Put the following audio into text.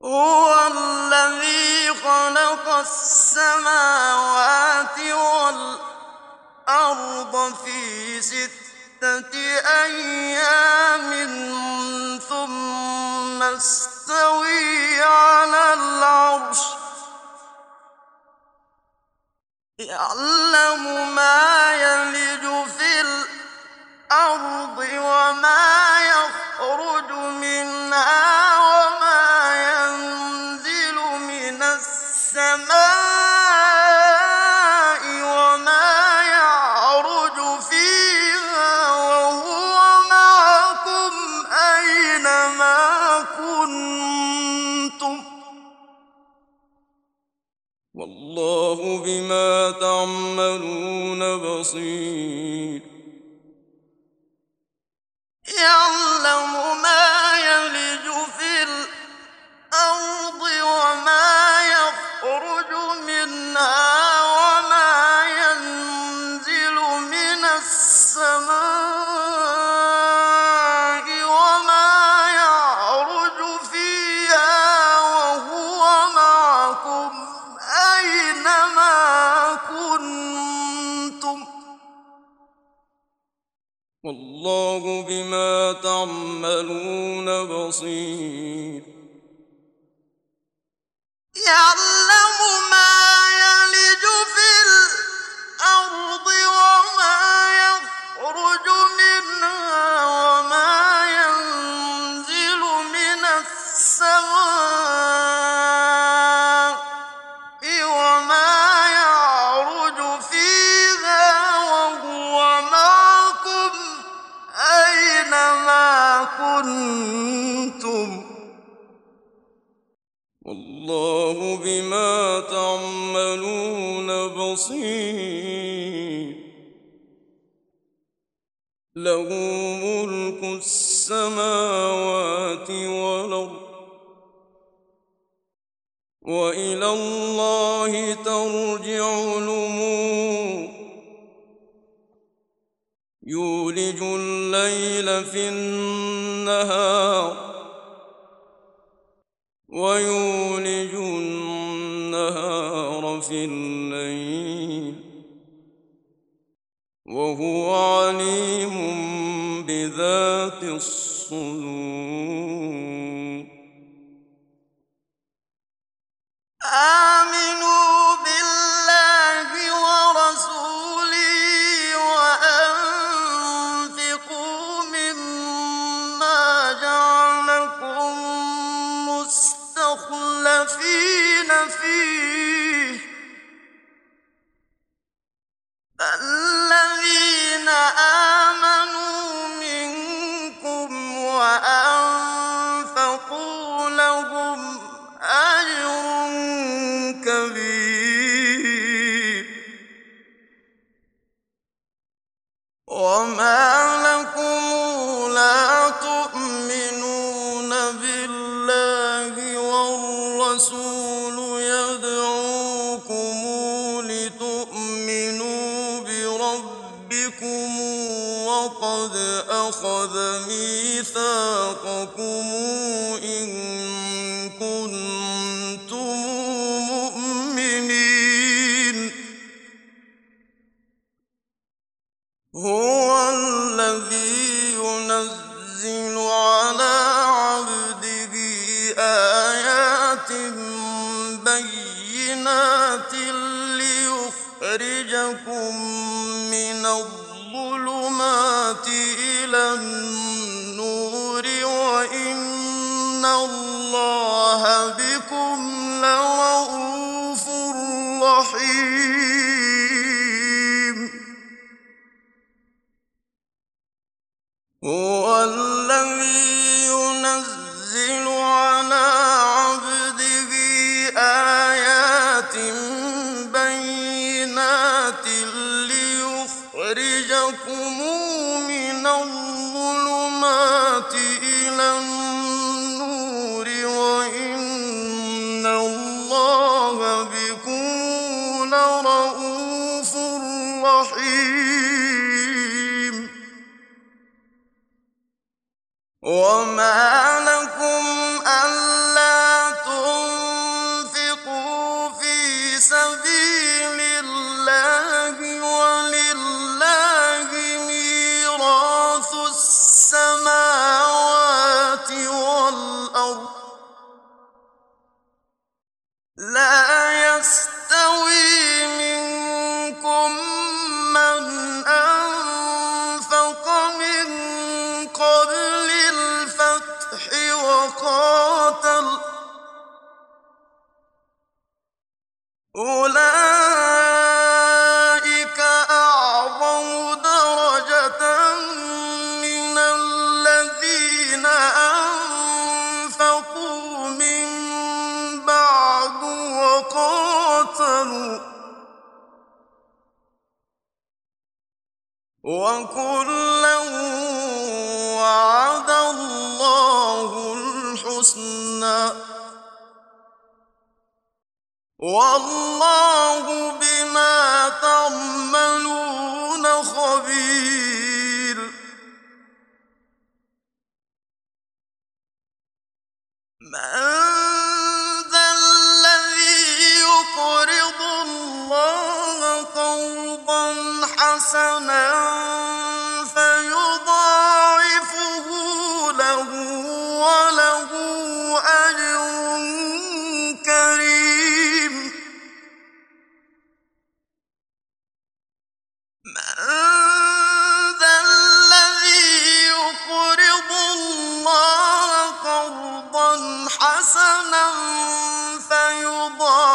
هُوَ الَّذِي خَلَقَ السَّمَاوَاتِ وَالْأَرْضَ فِي سِتَّةِ أَيَّامٍ ثُمَّ اسْتَوَىٰ عَلَى الْعَرْشِ ۚ يَعْلَمُ مَا يَلِجُ فِي الْأَرْضِ وَمَا يَخْرُجُ مِنْهَا وَمَا يَنزِلُ مِنَ السَّمَاءِ وَمَا يَعْرُجُ فِيهَا وَهُوَ مَعَكُمْ أَيْنَمَا كُنتُمْ ۚ وَاللَّهُ بِمَا تَعْمَلُونَ بَصِيرٌ يَعْلَمُ مَا يَلِجُ فِي الْأَرْضِ وَمَا يَخْرُجُ مِنْهَا وَمَا يَنزِلُ مِنَ السَّمَاءِ وَمَا يَعْرُجُ فِيهَا وَهُوَ مَعَكُمْ أَيْنَمَا كُنتُمْ ۚ وَاللَّهُ بِمَا تَعْمَلُونَ بَصِيرٌ يَعْلَمُ مَا يَلِجُ فِي الْأَرْضِ وَمَا يَخْرُجُ مِنْهَا وَمَا يَنزِلُ مِنَ السَّمَاءِ وَمَا يَعْرُجُ فِيهَا وَهُوَ مَعَكُمْ أَيْنَمَا كُنتُمْ ۚ وَاللَّهُ بِمَا تَعْمَلُونَ بَصِيرٌ لَّهُ مُلْكُ السَّمَاوَاتِ وَالْأَرْضِ ۖ وَإِلَى اللَّهِ تَرْجِعُ الْأُمُورُ يُولِجُ اللَّيْلَ فِي النَّهَارِ وَيُولِجُ النَّهَارَ فِي اللَّيْلِ ۖ وَهُوَ عَلِيمٌ بِذَاتِ الصُّدُورِ آمِنُوا بِاللَّهِ وَرَسُولِهِ وَأَنفِقُوا مِمَّا جَعَلَكُم مُّسْتَخْلَفِينَ فِيهِ ۖ فَالَّذِينَ آمَنُوا مِنكُمْ وَأَنفَقُوا لَهُمْ أَجْرٌ كَبِيرٌ وَمَا لَكُمْ لَا تُؤْمِنُونَ بِاللَّهِ وَالرَّسُولُ يَدْعُوكُمْ لِتُؤْمِنُوا بِرَبِّكُمْ وَقَدْ أَخَذَ مِيثَاقَكُمْ إِن كُنتُم مُّؤْمِنِينَ هُوَ الَّذِي يُنَزِّلُ عَلَىٰ عَبْدِهِ آيَاتٍ بَيِّنَاتٍ لِّيُخْرِجَكُم مِّنَ الظُّلُمَاتِ إِلَى النُّورِ وَإِنَّ اللَّهَ بِكُمْ لَرَءُوفٌ رَّحِيمٌ هُوَ الَّذِي يُنَزِّلُ عَلَىٰ عَبْدِهِ آيَاتٍ بَيِّنَاتٍ لِّيُخْرِجَكُم مِّنَ الظُّلُمَاتِ إِلَى النُّورِ وَإِنَّ اللَّهَ بِكُمْ لَرَءُوفٌ الأرض لا يستوي منكم من أنفق من قبل الفتح وقاتل أولئك أعظم درجة من الذين أنفقوا من بعد وقاتلوا وكلا وعد الله الحسنى والله بما تعملون خبير من ذا الذي يقرض الله قرضا حسنا فيضاعفه له وله أجر كريم من ذا الذي يقرض الله قرضا حسنا فيضاعفه